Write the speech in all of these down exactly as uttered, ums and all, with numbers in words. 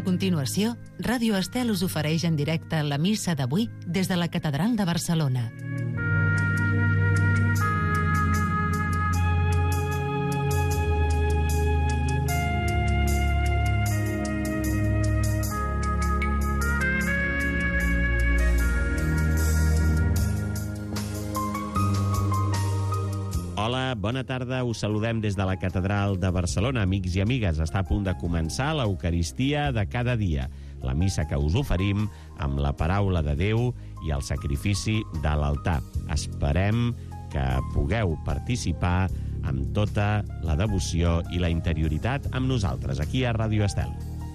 continuació, Ràdio Estel us ofereix en directe la missa d'avui des de la Catedral de Barcelona. Hola, bona tarda. Us saludem des de la Catedral de Barcelona. Amics i amigues, està a punt de començar l'Eucaristia de cada dia, la missa que us oferim amb la paraula de Déu i el sacrifici de l'altar. Esperem que pugueu participar amb tota la devoció i la interioritat amb nosaltres, aquí a Ràdio Estel.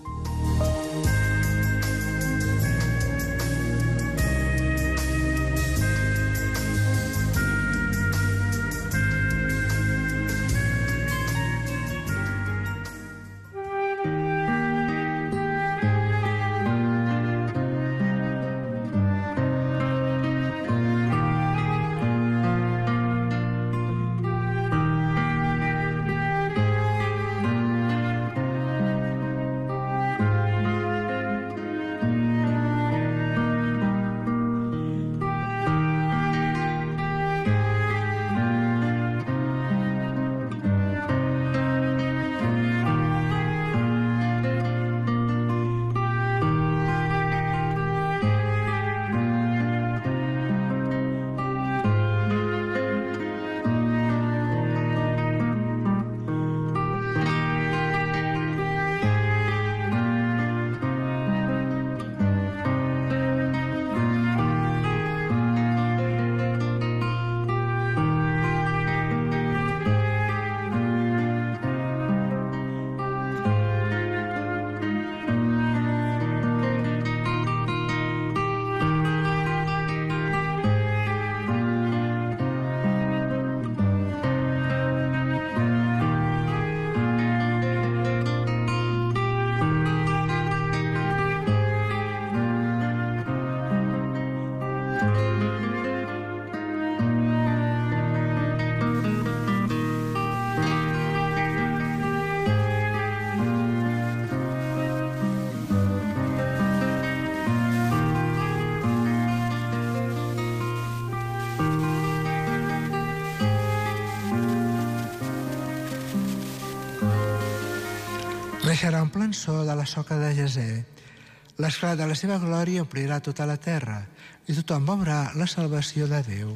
Deixarà un plançó de la soca de Jesè. L'esclat de la seva glòria omplirà tota la terra i tothom veurà la salvació de Déu.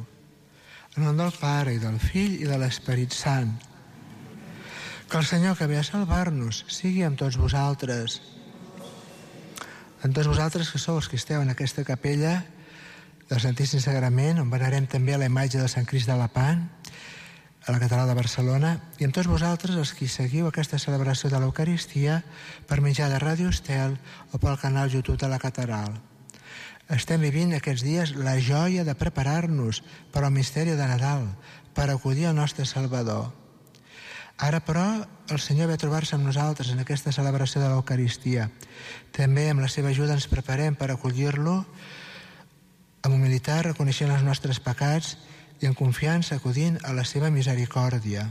En nom del Pare i del Fill i de l'Esperit Sant. Que el Senyor que ve a salvar-nos sigui amb tots vosaltres. Amb tots vosaltres que sou els que esteu en aquesta capella del Santíssim Sagrament, on venerem també la imatge de Sant Crist de Lepant, a la Catedral de Barcelona, i amb tots vosaltres els que seguiu aquesta celebració de l'Eucaristia per mitjà de Ràdio Estel o pel canal YouTube de la Catedral. Estem vivint aquests dies la joia de preparar-nos per al misteri de Nadal, per acollir el nostre Salvador. Ara, però, el Senyor ve a trobar-se amb nosaltres en aquesta celebració de l'Eucaristia. També amb la seva ajuda ens preparem per acollir-lo amb humilitat, reconeixent els nostres pecats i en confiança acudint a la seva misericòrdia.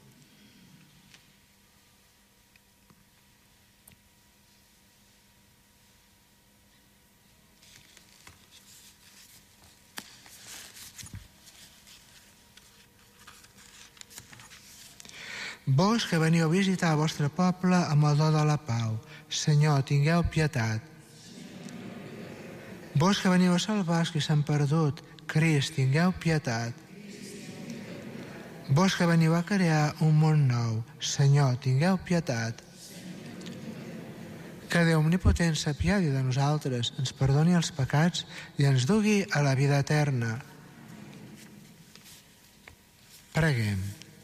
Vós que veniu a visitar el vostre poble amb el do de la pau, Senyor, tingueu pietat. Vós que veniu a salvar els que s'han perdut, Crist, tingueu pietat. Vós que veniu a crear un món nou, Senyor, tingueu pietat. Que Déu omnipotent s'apiadi de nosaltres, ens perdoni els pecats i ens dugui a la vida eterna. Preguem.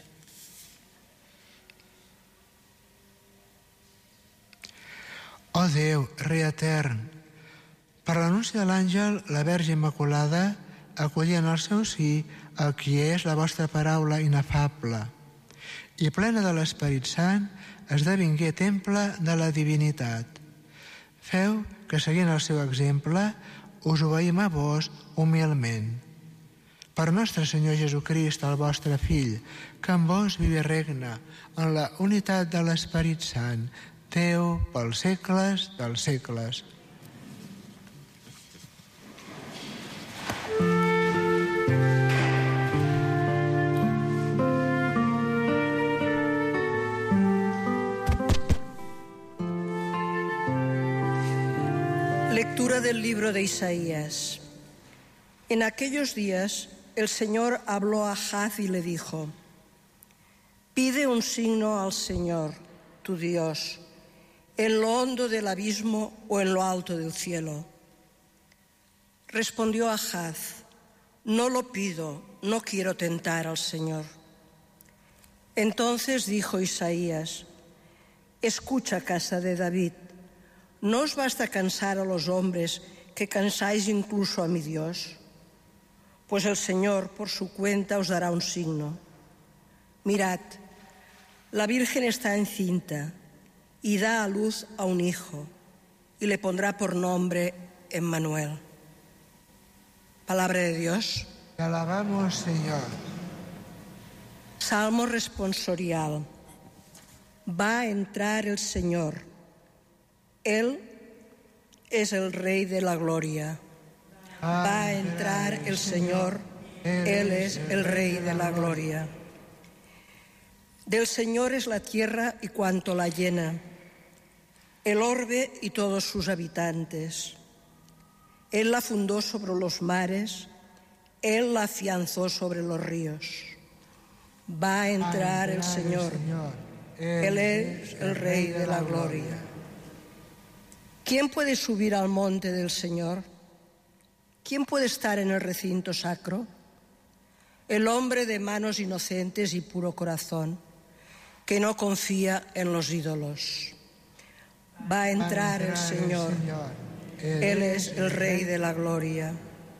Ó Déu, Rei etern, per l'anunci de l'àngel, la Verge Immaculada acollí en el seu sí el qui és la vostra paraula inefable i plena de l'Esperit Sant esdevingué temple de la divinitat. Feu que, seguint el seu exemple, us obeïm a vos humilment. Per nostre Senyor Jesucrist, el vostre Fill, que amb vos viu i regna en la unitat de l'Esperit Sant, teu pels segles dels segles. Lectura del libro de Isaías. En aquellos días el Señor habló a Ahaz y le dijo: pide un signo al Señor, tu Dios, en lo hondo del abismo o en lo alto del cielo. Respondió Ahaz: no lo pido, no quiero tentar al Señor. Entonces dijo Isaías: escucha, casa de David, ¿no os basta cansar a los hombres que cansáis incluso a mi Dios? Pues el Señor por su cuenta os dará un signo. Mirad, la Virgen está encinta y da a luz a un hijo y le pondrá por nombre Emmanuel. Palabra de Dios. Te alabamos, Señor. Salmo responsorial. Va a entrar el Señor. Él es el Rey de la gloria. Va a entrar el Señor. Él es el Rey de la gloria. Del Señor es la tierra y cuanto la llena, el orbe y todos sus habitantes. Él la fundó sobre los mares, Él la afianzó sobre los ríos. Va a entrar el Señor. Él es el Rey de la gloria. ¿Quién puede subir al monte del Señor? ¿Quién puede estar en el recinto sacro? El hombre de manos inocentes y puro corazón, que no confía en los ídolos. Va a entrar el Señor. Él es el Rey de la gloria.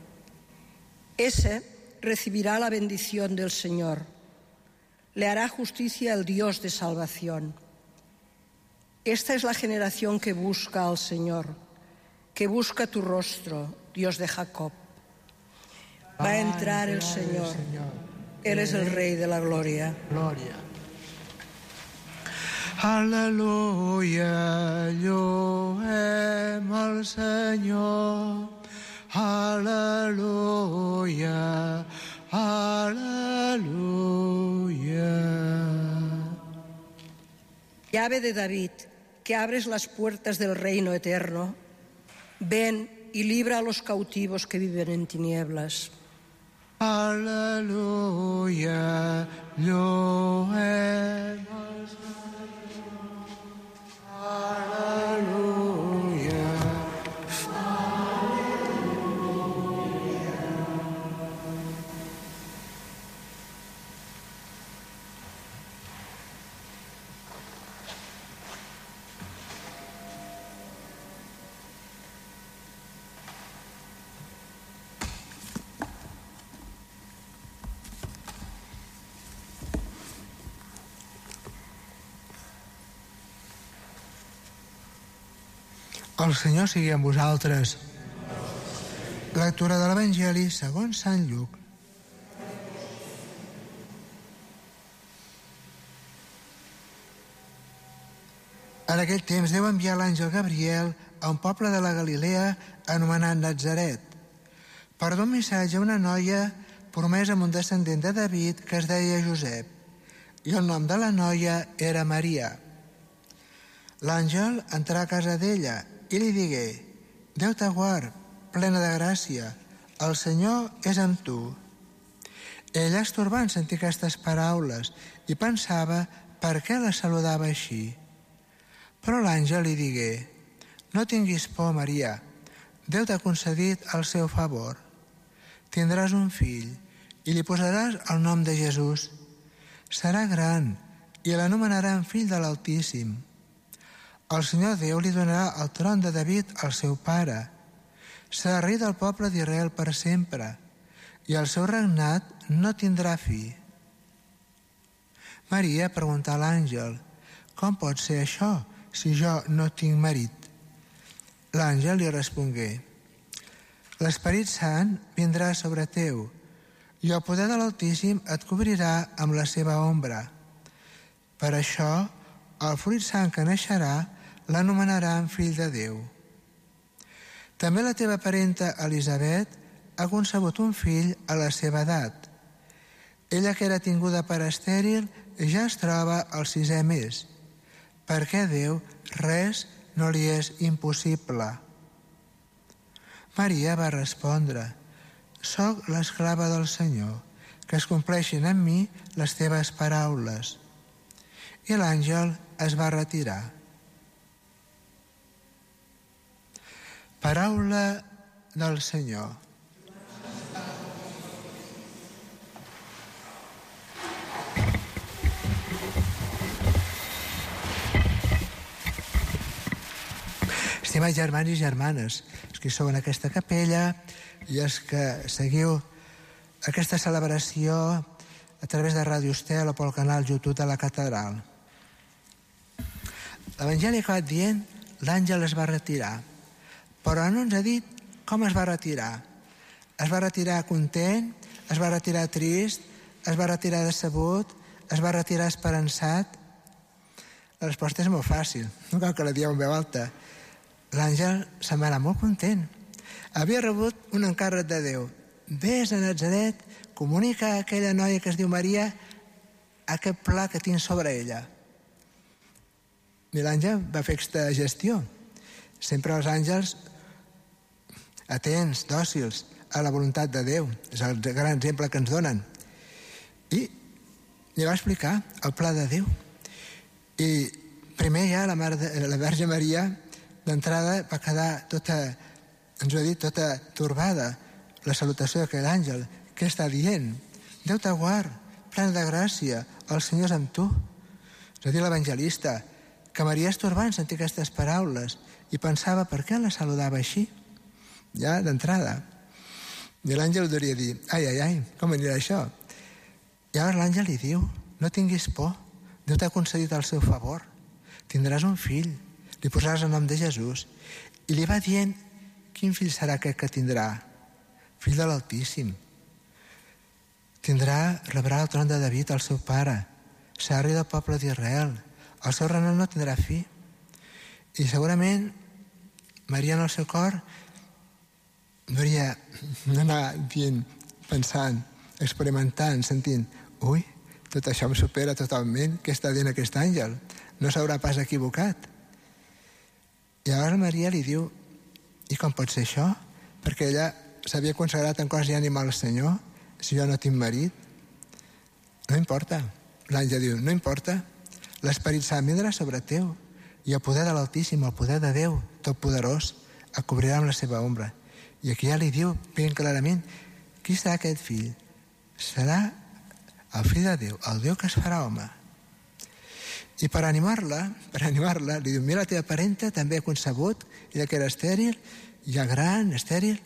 Ese recibirá la bendición del Señor. Le hará justicia el Dios de salvación. Esta es la generación que busca al Señor, que busca tu rostro, Dios de Jacob. Va a entrar el Señor. Él es el Rey de la gloria. Gloria. Aleluia, lloem al Senyor. Aleluia, aleluia. Llave de David, que abres las puertas del reino eterno, ven y libra a los cautivos que viven en tinieblas. Aleluia, lloem al Senyor. Aleluia. El Senyor sigui amb vosaltres. Lectura de l'Evangeli segons Sant Lluc. En aquell temps Déu envià l'àngel Gabriel a un poble de la Galilea anomenat Natzaret per dur un missatge a una noia promesa amb un descendent de David que es deia Josep, i el nom de la noia era Maria. L'àngel entrà a casa d'ella i li digué: Déu te guard, plena de gràcia, el Senyor és amb tu. Ella es turbà en sentir aquestes paraules i pensava per què la saludava així. Però l'àngel li digué: no tinguis por, Maria, Déu t'ha concedit el seu favor. Tindràs un fill i li posaràs el nom de Jesús. Serà gran i l'anomenaran fill de l'Altíssim. El Senyor Déu li donarà el tron de David al seu pare. Serà rei del poble d'Israel per sempre, i el seu regnat no tindrà fi. Maria preguntà a l'àngel: com pot ser això, si jo no tinc marit? L'àngel li respongué: l'Esperit Sant vindrà sobre teu, i el poder de l'Altíssim et cobrirà amb la seva ombra. Per això, el fruit sant que naixerà l'anomenaran fill de Déu. També la teva parenta Elisabet ha concebut un fill a la seva edat. Ella, que era tinguda per estèril, ja es troba al sisè mes, perquè a Déu res no li és impossible. Maria va respondre: «Soc l'esclava del Senyor, que es compleixin en mi les teves paraules». I l'àngel es va retirar. Paraula del Senyor. Estimats germans i germanes, els que sou en aquesta capella i els que seguiu aquesta celebració a través de Ràdio Estel o pel canal YouTube de la Catedral. L'Evangeli ha acabat dient l'àngel es va retirar, però no ens ha dit com es va retirar. Es va retirar content, es va retirar trist, es va retirar decebut, es va retirar esperançat. La resposta és molt fàcil, no cal que la dieu en veu alta. L'àngel se'n va anar molt content. Havia rebut un encàrrec de Déu. Vés a Natzaret, comunica a aquella noia que es diu Maria aquest pla que tinc sobre ella. I l'àngel va fer aquesta gestió. Sempre els àngels atents, dòcils a la voluntat de Déu. És el gran exemple que ens donen. I li va explicar el pla de Déu. I primer ja la, Mare de, la Verge Maria d'entrada va quedar tota, ens ho ha dit, tota torbada. La salutació d'aquell àngel. Què està dient? Déu te guard, plena de gràcia, el Senyor és amb tu. És a dir, l'evangelista, que Maria es torbava en sentir aquestes paraules i pensava per què la saludava així, ja d'entrada. I l'àngel hauria dir, ai, ai, ai, com anirà això? I llavors l'àngel li diu, no tinguis por, Déu t'ha concedit el seu favor, tindràs un fill, li posaràs el nom de Jesús, i li va dient quin fill serà aquest que tindrà, fill de l'Altíssim. Tindrà, rebrà el tron de David, el seu pare, serà rei del poble d'Israel, el seu regnat no tindrà fi. I segurament Maria en el seu cor hauria d'anar dient, pensant, experimentant, sentint, ui, tot això em supera totalment, què està dient aquest àngel? No s'haurà pas equivocat. I llavors Maria li diu, i com pot ser això? Perquè ella s'havia consagrat en cos i ànima al Senyor, si jo no tinc marit. No importa. L'àngel diu, no importa. L'Esperit Sant vindrà sobre teu i el poder de l'Altíssim, el poder de Déu, totpoderós, el cobrirà amb la seva ombra. I aquí ja li diu ben clarament qui serà aquest fill? Serà el fill de Déu, el Déu que es farà home. I per animar-la, per animar-la, li diu, mira, la teva parenta també ha concebut, ella que era estèril, ja gran, estèril,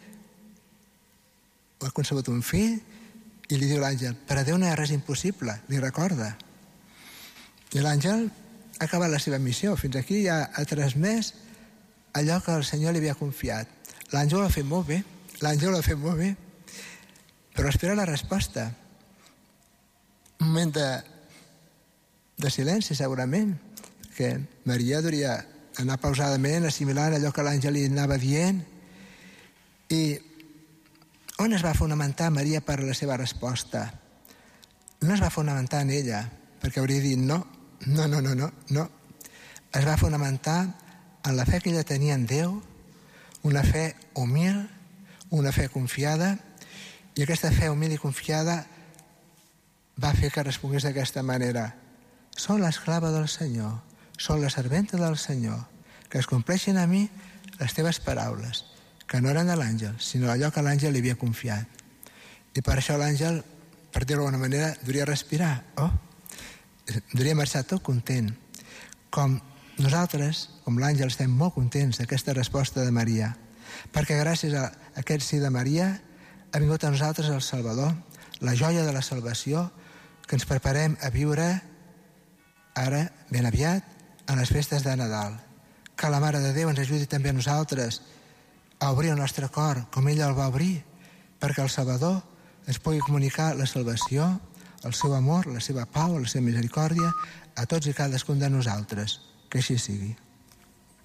ha concebut un fill, i li diu l'àngel, per a Déu no hi ha res impossible, li recorda. I l'àngel ha acabat la seva missió, fins aquí ja ha transmès allò que el Senyor li havia confiat. L'àngel ho ha fet molt bé, l'àngel ho ha fet molt bé, però espera la resposta. Un moment de, de silenci, segurament, perquè Maria hauria anar pausadament, assimilant allò que l'àngel li anava dient. I on es va fonamentar Maria per la seva resposta? No es va fonamentar en ella, perquè hauria dit no, no, no, no, no, no. Es va fonamentar en la fe que ella tenia en Déu, una fe humil, una fe confiada, i aquesta fe humil i confiada va fer que respongués d'aquesta manera. Soc l'esclava del Senyor, soc la serventa del Senyor, que es compleixin a mi les teves paraules, que no eren de l'àngel, sinó allò que l'àngel li havia confiat. I per això l'àngel, per dir-ho d'alguna manera, duria respirar. Oh, duria marxar tot content. Com nosaltres, com l'àngel, estem molt contents d'aquesta resposta de Maria, perquè gràcies a aquest sí de Maria ha vingut a nosaltres el Salvador, la joia de la salvació, que ens preparem a viure ara, ben aviat, en les festes de Nadal. Que la Mare de Déu ens ajudi també a nosaltres a obrir el nostre cor com ella el va obrir, perquè el Salvador ens pugui comunicar la salvació, el seu amor, la seva pau, la seva misericòrdia a tots i cadascun de nosaltres. Que així sigui.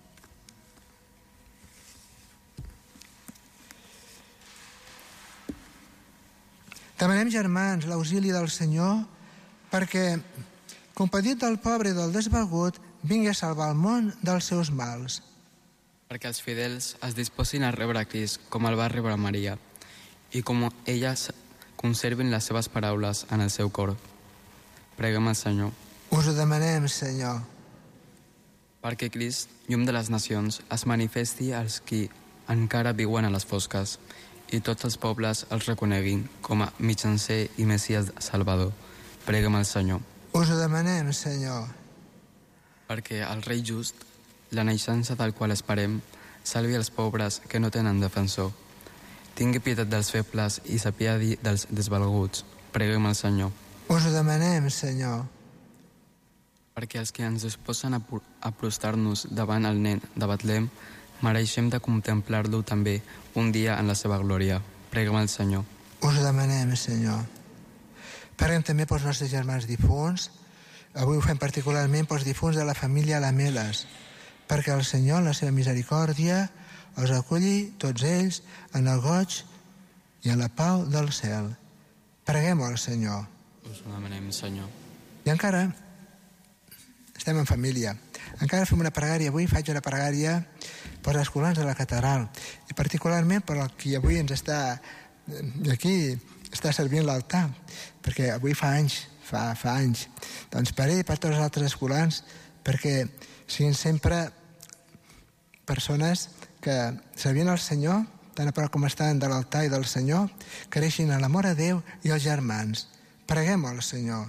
Demanem, germans, l'auxili del Senyor perquè, compadit del pobre i del desvalgut, vingui a salvar el món dels seus mals. Perquè els fidels es disposin a rebre a Crist com el va rebre Maria i com elles conservin les seves paraules en el seu cor. Preguem al Senyor. Us ho demanem, Senyor. Perquè Crist, llum de les nacions, es manifesti als qui encara viuen a les fosques i tots els pobles els reconeguin com a mitjancer i Messies Salvador. Preguem al Senyor. Us ho demanem, Senyor. Perquè el rei just, la naixença del qual esperem, salvi els pobres que no tenen defensor. Tingui pietat dels febles i s'apiadi dels desvalguts. Preguem al Senyor. Us ho demanem, Senyor. Perquè els que ens disposen a, a prostar-nos davant el nen de Betlem mereixem de contemplar-lo també un dia en la seva glòria. Preguem al Senyor. Us ho demanem, Senyor. Preguem també pels nostres germans difunts. Avui ho fem particularment pels difunts de la família Lameles, perquè el Senyor, en la seva misericòrdia, els acolli tots ells en el goig i en la pau del cel. Preguem al Senyor. Us ho demanem, Senyor. I encara estem en família. Encara fem una pregària. Avui faig una pregària pels escolans de la catedral i particularment per el qui avui ens està aquí està servint l'altar, perquè avui fa anys, fa, fa anys. Doncs per ell i per tots els altres escolans, perquè siguin sempre persones que servint al Senyor, tan a prop com estan de l'altar i del Senyor, creixin en l'amor a Déu i als germans. Preguem al Senyor.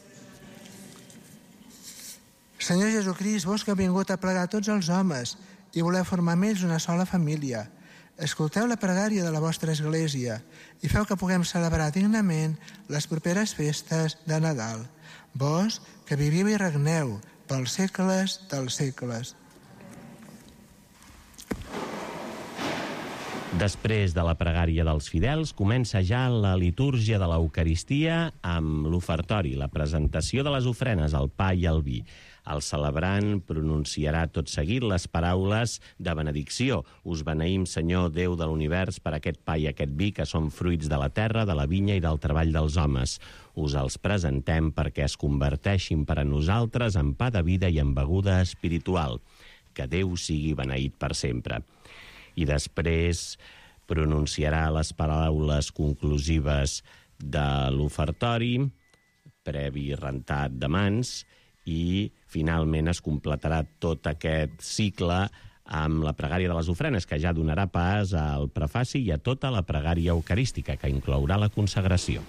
Senyor Jesucrist, vos que heu vingut a plegar tots els homes i voleu formar amb ells una sola família, escolteu la pregària de la vostra Església i feu que puguem celebrar dignament les properes festes de Nadal. Vos, que viviu i regneu pels segles dels segles. Després de la pregària dels fidels, comença ja la litúrgia de l'Eucaristia amb l'ofertori, la presentació de les ofrenes, el pa i el vi. El celebrant pronunciarà tot seguit les paraules de benedicció. Us beneïm, Senyor, Déu de l'univers, per aquest pa i aquest vi que són fruits de la terra, de la vinya i del treball dels homes. Us els presentem perquè es converteixin per a nosaltres en pa de vida i en beguda espiritual. Que Déu sigui beneït per sempre. I després pronunciarà les paraules conclusives de l'ofertori, previ rentat de mans, i finalment es completarà tot aquest cicle amb la pregària de les ofrenes, que ja donarà pas al prefaci i a tota la pregària eucarística, que inclourà la consagració.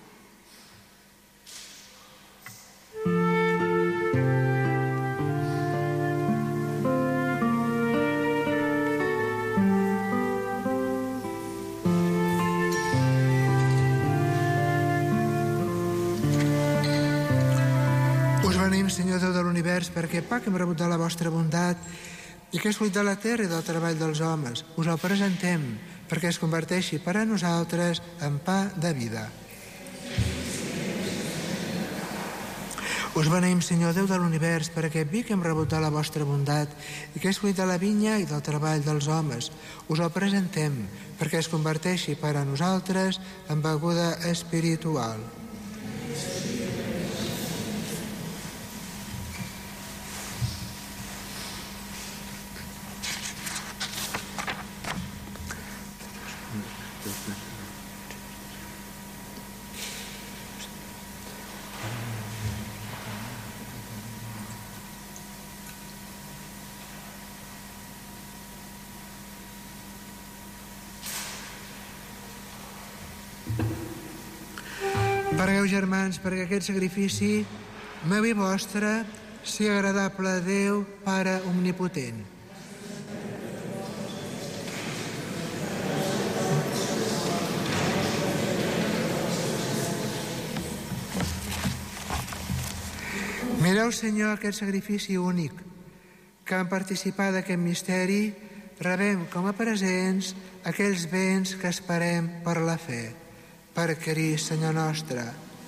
Senyor Déu de l'univers, perquè pa que hem rebut de la vostra bondat i que és fruit de la terra i del treball dels homes, us el presentem perquè es converteixi per a nosaltres en pa de vida. Us beneïm, Senyor Déu de l'univers, per aquest vi que hem rebut de la vostra bondat i que és fruit de la vinya i del treball dels homes. Us el presentem perquè es converteixi per a nosaltres en beguda espiritual. Pregueu, germans, perquè aquest sacrifici meu i vostre sigui agradable a Déu, Pare omnipotent. Mireu, Senyor, aquest sacrifici únic que en participar d'aquest misteri rebem com a presents aquells béns que esperem per la fe. Per Crist, Senyor nostre.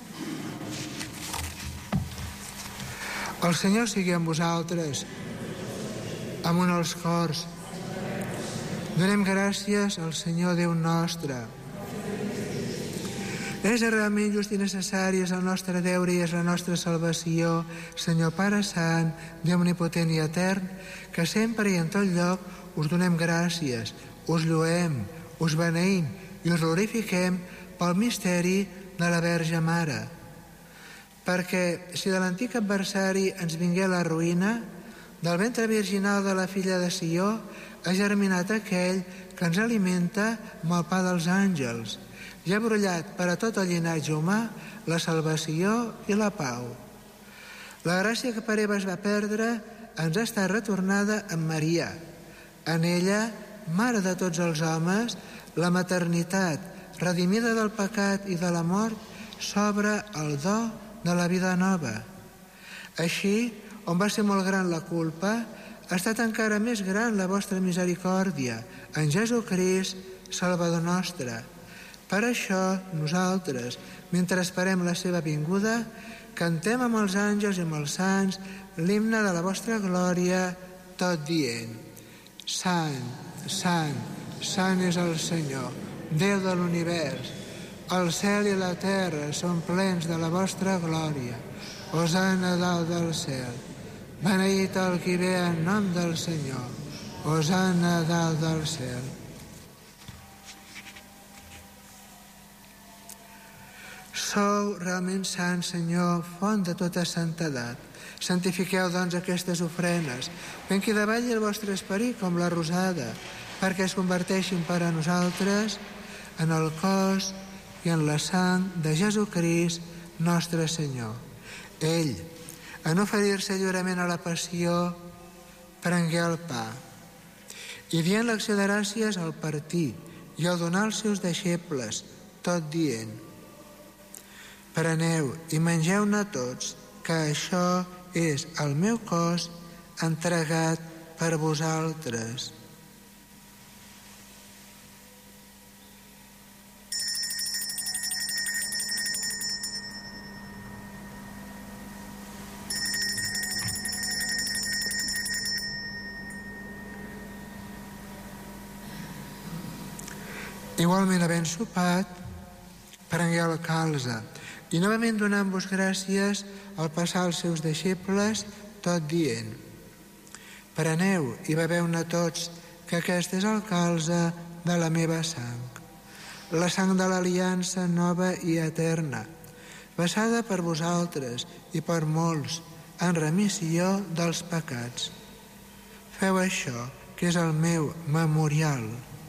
El Senyor sigui amb vosaltres, amunt els cors. Donem gràcies al Senyor Déu nostre. És realment just i necessari, és el nostre deure i és la nostra salvació, Senyor Pare Sant, Déu omnipotent i etern, que sempre i en tot lloc us donem gràcies, us lloem, us beneïm i us glorifiquem pel misteri de la Verge Mare. Perquè si de l'antic adversari ens vingué la ruïna, del ventre virginal de la filla de Sió ha germinat aquell que ens alimenta amb el pa dels àngels i ha brollat per a tot el llinatge humà la salvació i la pau. La gràcia que per Eva es va perdre ens ha estat retornada en Maria. En ella, mare de tots els homes, la maternitat, redimida del pecat i de la mort, s'obre el do de la vida nova. Així, on va ser molt gran la culpa, ha estat encara més gran la vostra misericòrdia en Jesucrist, Salvador nostre. Per això, nosaltres, mentre esperem la seva vinguda, cantem amb els àngels i amb els sants l'himne de la vostra glòria, tot dient: Sant, Sant, Sant és el Senyor, Déu de l'univers. El cel i la terra són plens de la vostra glòria. Hosana dalt del cel. Beneït el qui ve en nom del Senyor. Hosana dalt del cel. Sou realment sant, Senyor, font de tota santedat. Santifiqueu, doncs, aquestes ofrenes. Ben que davalli el vostre esperit com la rosada, perquè es converteixin per a nosaltres en el cos i en la sang de Jesucrist, nostre Senyor. Ell, en oferir-se lliurement a la passió, prengué el pa i dient l'acció de gràcies al partir i al donar als seus deixebles, tot dient: Preneu i mengeu-ne tots, que això és el meu cos entregat per vosaltres. Igualment, havent sopat, prengué el calze i novament donant-vos gràcies al passar als seus deixebles, tot dient: Preneu i beveu-ne tots, que aquest és el calze de la meva sang, la sang de l'aliança nova i eterna, vessada per vosaltres i per molts en remissió dels pecats. Feu això, que és el meu memorial.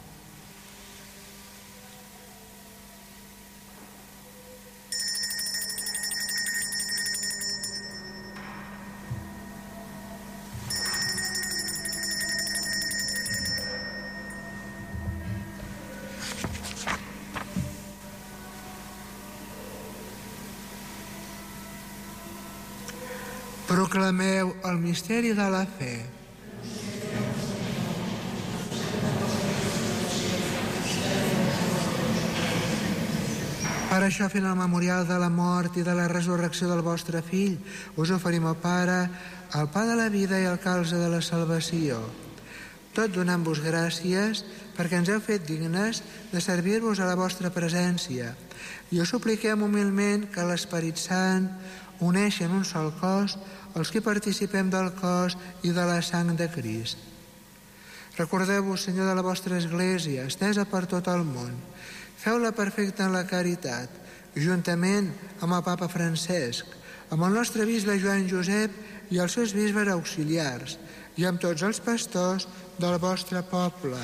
Proclameu el misteri de la fe. Per això, fent el memorial de la mort i de la resurrecció del vostre fill, us oferim, al Pare, el pa de la vida i el calze de la salvació. Tot donant-vos gràcies perquè ens heu fet dignes de servir-vos a la vostra presència, i us supliquem humilment que l'Esperit Sant uneixi en un sol cos els que participem del cos i de la sang de Crist. Recordeu-vos, Senyor, de la vostra Església, estesa per tot el món. Feu-la perfecta en la caritat, juntament amb el Papa Francesc, amb el nostre bisbe Joan Josep i els seus bisbes auxiliars, i amb tots els pastors del vostre poble.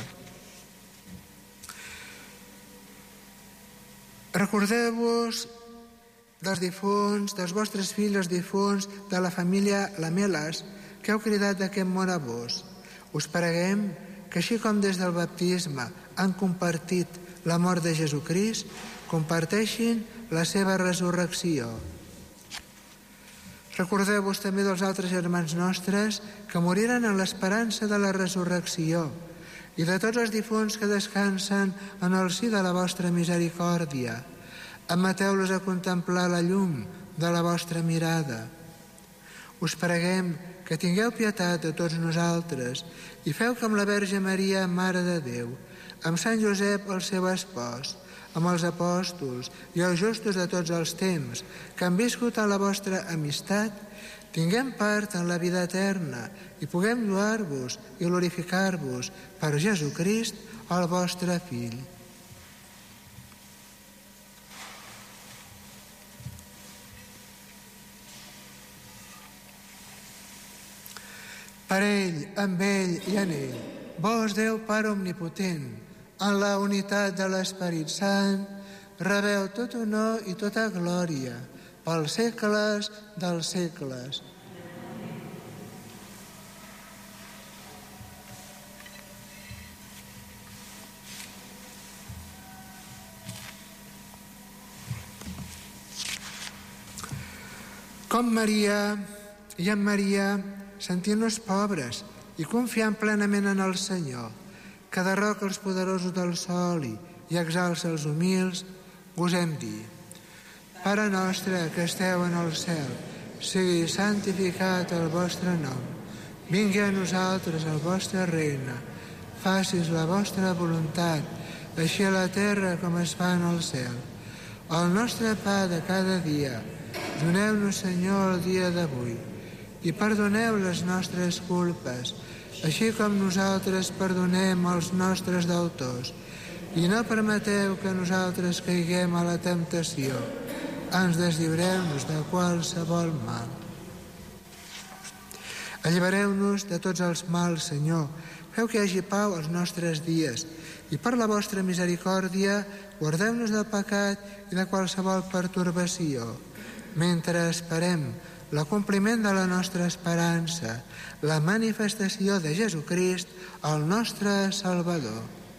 Recordeu-vos dels difunts, dels vostres fills, els difunts de la família Lamelas, que heu cridat d'aquest món a vos. Us preguem que, així com des del baptisme han compartit la mort de Jesucrist, comparteixin la seva resurrecció. Recordeu-vos també dels altres germans nostres que moriren en l'esperança de la resurrecció i de tots els difunts que descansen en el si de la vostra misericòrdia. Admeteu-los a contemplar la llum de la vostra mirada. Us preguem que tingueu pietat de tots nosaltres i feu que amb la Verge Maria, Mare de Déu, amb Sant Josep, el seu espòs, amb els apòstols i els justos de tots els temps, que han viscut en la vostra amistat, tinguem part en la vida eterna i puguem lloar-vos i glorificar-vos per Jesucrist, el vostre Fill. Per ell, amb ell i en ell, vos, Déu Pare omnipotent, en la unitat de l'Esperit Sant, rebeu tot honor i tota glòria pels segles dels segles. Com Maria i en Maria, sentint-nos pobres i confiant plenament en el Senyor, que derroca els poderosos del sol i, i exalça els humils, gosem dir: Pare nostre que esteu en el cel, sigui santificat el vostre nom. Vingui a nosaltres el vostre regne. Facis la vostra voluntat, així a la terra com es fa en el cel. El nostre pa de cada dia, doneu-nos, Senyor, el dia d'avui, i perdoneu les nostres culpes, així com nosaltres perdonem els nostres deutors. I no permeteu que nosaltres caiguem a la temptació. Ens deslliureu-nos de qualsevol mal. Allibereu-nos de tots els mals, Senyor. Feu que hi hagi pau als nostres dies. I per la vostra misericòrdia, guardeu-nos del pecat i de qualsevol pertorbació, mentre esperem l'acompliment de la nostra esperança, la manifestació de Jesucrist, el nostre Salvador.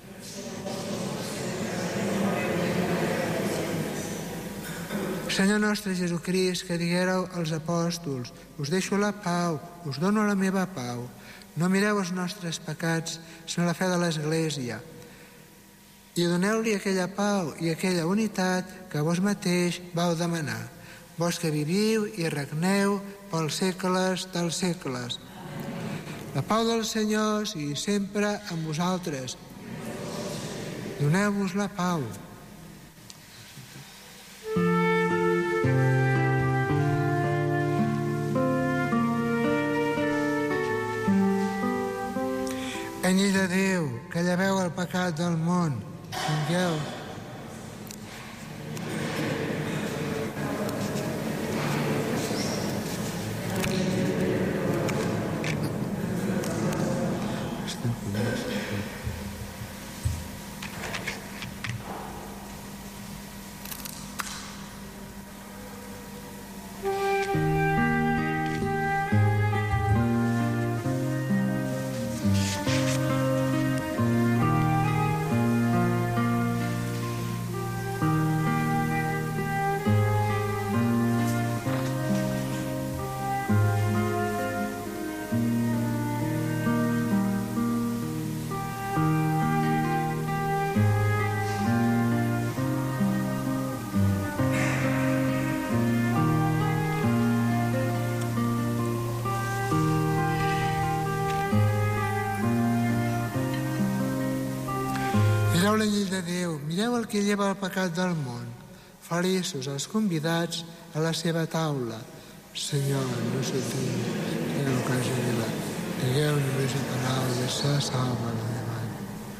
Senyor nostre Jesucrist, que diguéreu als apòstols: us deixo la pau, us dono la meva pau. No mireu els nostres pecats, sinó la fe de l'Església. I doneu-li aquella pau i aquella unitat que vos mateix vau demanar. Vos que viviu i regneu pels segles dels segles. La pau del Senyor sigui sempre amb vosaltres. Doneu-vos la pau. Anyell de Déu, que lleveu el pecat del món, vingueu. Mireu l'anyell de Déu, mireu el que lleva el pecat del món. Feliços els convidats a la seva taula. Senyor, no sentim, digueu que hagi avilat. Digueu només la paraula i se salva la meva ànima.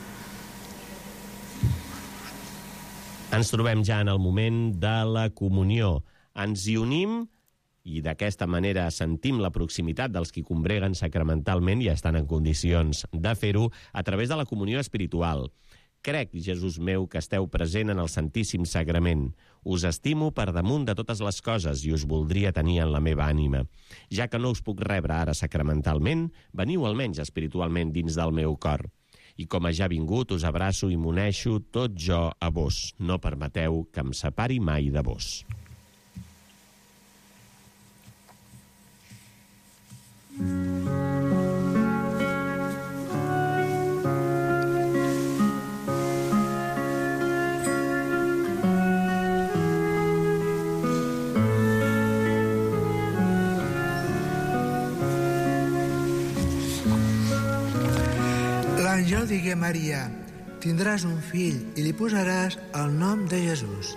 Ens trobem ja en el moment de la comunió. Ens hi unim i d'aquesta manera sentim la proximitat dels qui combreguen sacramentalment i estan en condicions de fer-ho a través de la comunió espiritual. Crec, Jesús meu, que esteu present en el Santíssim Sagrament. Us estimo per damunt de totes les coses i us voldria tenir en la meva ànima. Ja que no us puc rebre ara sacramentalment, veniu almenys espiritualment dins del meu cor. I com a ja vingut, us abraço i m'uneixo tot jo a vos. No permeteu que em separi mai de vos. L'àngel digué a Maria: tindràs un fill i li posaràs el nom de Jesús.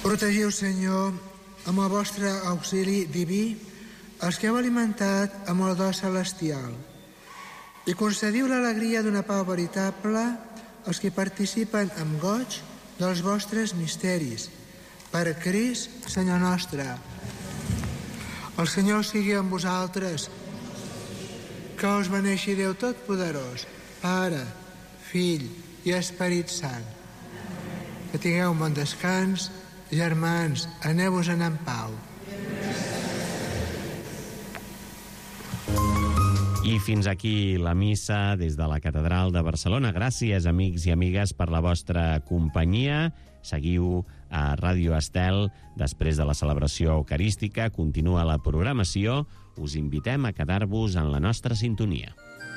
Protegiu, Senyor, amb el vostre auxili diví els que heu alimentat amb el do celestial i concediu l'alegria d'una pau veritable als que participen amb goig dels vostres misteris. Per Crist, Senyor nostre. El Senyor sigui amb vosaltres. Que us beneixi Déu Totpoderós, Pare, Fill i Esperit Sant. Que tingueu un bon descans. Germans, aneu-vos-en en pau. I fins aquí la missa des de la Catedral de Barcelona. Gràcies, amics i amigues, per la vostra companyia. Seguiu a Ràdio Estel. Després de la celebració eucarística, continua la programació. Us invitem a quedar-vos en la nostra sintonia.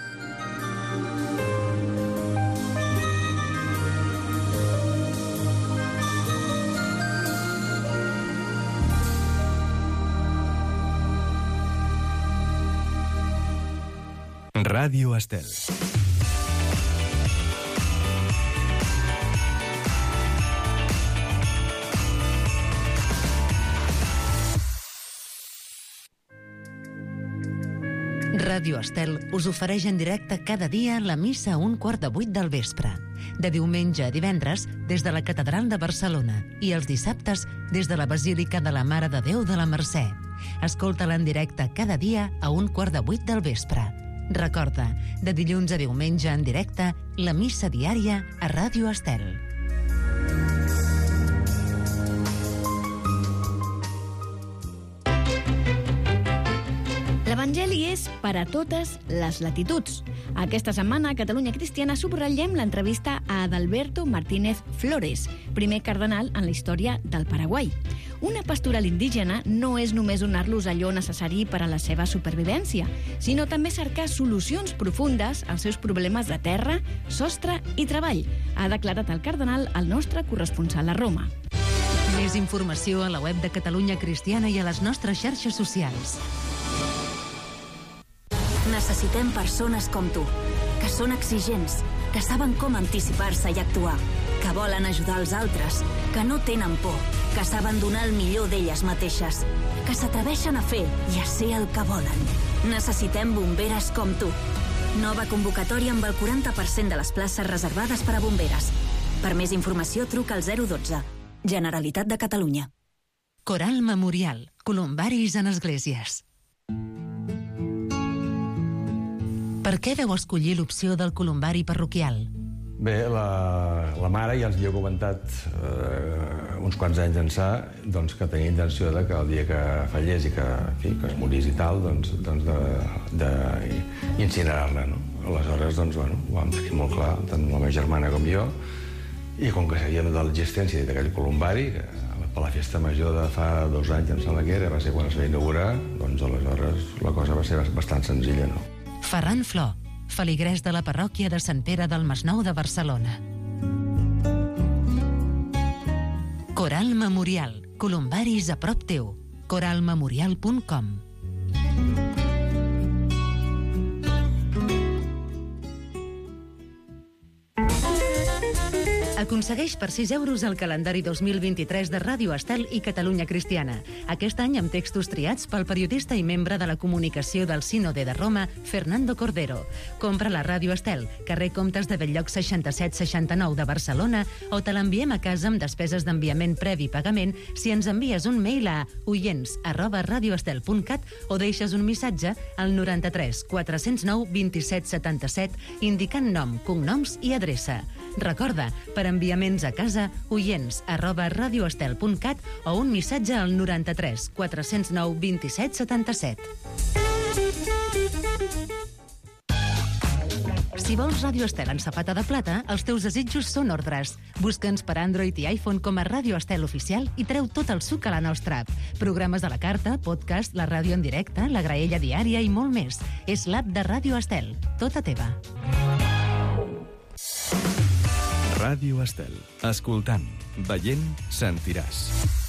Ràdio Estel. Ràdio Estel us ofereix en directe cada dia la missa a un quart de vuit del vespre. De diumenge a divendres des de la Catedral de Barcelona i els dissabtes des de la Basílica de la Mare de Déu de la Mercè. Escolta-la en directe cada dia a un quart de vuit del vespre. Recorda, de dilluns a diumenge en directe, la missa diària a Ràdio Estel. L'Evangeli és per a totes les latituds. Aquesta setmana a Catalunya Cristiana subratllem l'entrevista a Adalberto Martínez Flores, primer cardenal en la història del Paraguai. Una pastoral indígena no és només donar-los allò necessari per a la seva supervivència, sinó també cercar solucions profundes als seus problemes de terra, sostre i treball, ha declarat el cardenal al nostre corresponsal a Roma. Més informació a la web de Catalunya Cristiana i a les nostres xarxes socials. Necessitem persones com tu, que són exigents, que saben com anticipar-se i actuar, que volen ajudar els altres, que no tenen por, que saben donar el millor d'elles mateixes, que s'atreveixen a fer i a ser el que volen. Necessitem bomberes com tu. Nova convocatòria amb el quaranta per cent de les places reservades per a bomberes. Per més informació, truca al zero dotze. Generalitat de Catalunya. Coral Memorial. Columbaris en esglésies. Per què vau escollir l'opció del columbari parroquial? Bé, la, la mare ja ens havia comentat eh, uns quants anys ençà doncs, que tenia intenció de que el dia que fallés i que, en fi, que es morís i tal, doncs, doncs de, de incinerar-la, no? Aleshores, doncs, bueno, ho vam tenir molt clar, tant la meva germana com jo, i com que sabíem de l'existència d'aquell columbari, que per la festa major de fa dos anys, em sembla que era, va ser quan es va inaugurar, doncs aleshores la cosa va ser bastant senzilla, no? Ferran Flor, feligrès de la parròquia de Sant Pere del Masnou de Barcelona. Coral Memorial. Columbaris a prop teu. coral memorial punt com. Aconsegueix per sis euros el calendari dos mil vint-i-tres de Ràdio Estel i Catalunya Cristiana. Aquest any amb textos triats pel periodista i membre de la comunicació del Sínode de Roma, Fernando Cordero. Compra la Ràdio Estel, carrer Comtes de Belllloc seixanta-set seixanta-nou de Barcelona, o te l'enviem a casa amb despeses d'enviament previ pagament si ens envies un mail a oients arroba radioestel punt cat o deixes un missatge al noranta-tres quatre-cents nou vint-i-set setanta-set indicant nom, cognoms i adreça. Recorda, per enviaments a casa, oients arroba radioestel punt cat o un missatge al noranta-tres quatre-cents nou vint-i-set setanta-set. Si vols Ràdio Estel en safata de plata, els teus desitjos són ordres. Busca'ns per Android i iPhone com a Ràdio Estel Oficial i treu tot el suc a la nostra app. Programes a la carta, podcast, la ràdio en directe, la graella diària i molt més. És l'app de Ràdio Estel, tota teva. Ràdio Estel. Escoltant, veient, sentiràs.